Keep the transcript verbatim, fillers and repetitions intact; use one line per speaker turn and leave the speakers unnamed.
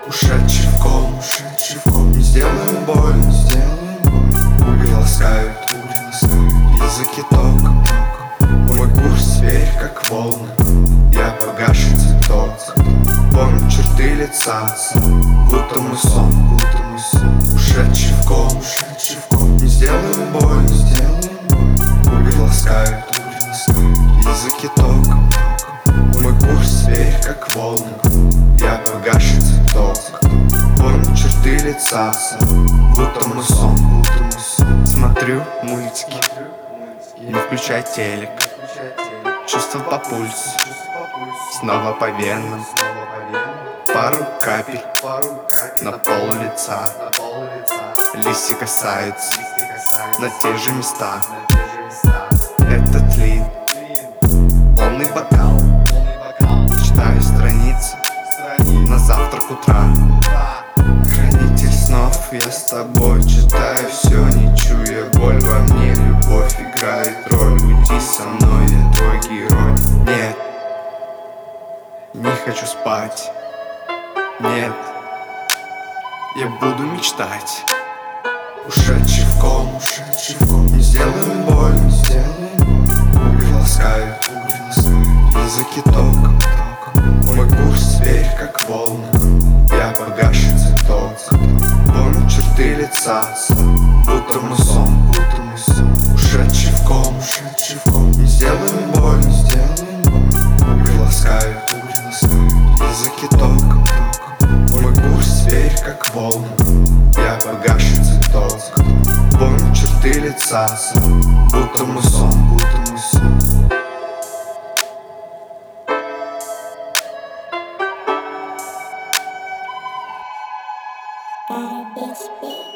Ушедший в ком, ушедший в ком. Не сделаем больно, не сделаем больно. Угли ласкают, угли ласкают. Языки током, током. Мой курс верь, как волны. Я погаший цветок. Помню черты лица, будто мой сон, будто мой сон. Ушедший в ком, ушедший в ком. Не сделаем больно, не сделаем больно. Угли ласкают, угли ласкают. Языки током, током. Мой курс верь, как волны. Я погаший цветок. Помню черты лица, будто мой сон, будто мой сон. Смотрю мультики, не включай телек. Чувства по пульсу, снова по венам. Пару капель на пол лица. Листья касаются на те же места. Этот лин, полный бокал. Читаю страницы на завтрак утра. Хранитель снов, я с тобой читаю все, не чуя боль во мне. Любовь играет роль, уйди со мной, я твой герой. Нет, не хочу спать. Нет, я буду мечтать. Ушедший в ком, ушедший в ком. Не сделаем больно, не сделаем больно. Угли ласкают, угли ласкают. Языки током, током. Мой курс верь, как волны. Я погаший цветок. Помню черты лица, будто мой сон, будто мой сон. Ушедший в ком, ушедший в ком. Не сделаем больно, не сделаем больно. Угли ласкают, угли ласкают. Языки током, током. Мой курс верь, как волны. Я погаший цветок. Помню черты лица, будто мой сон, будто мой сон.
Bye, bitch, bitch.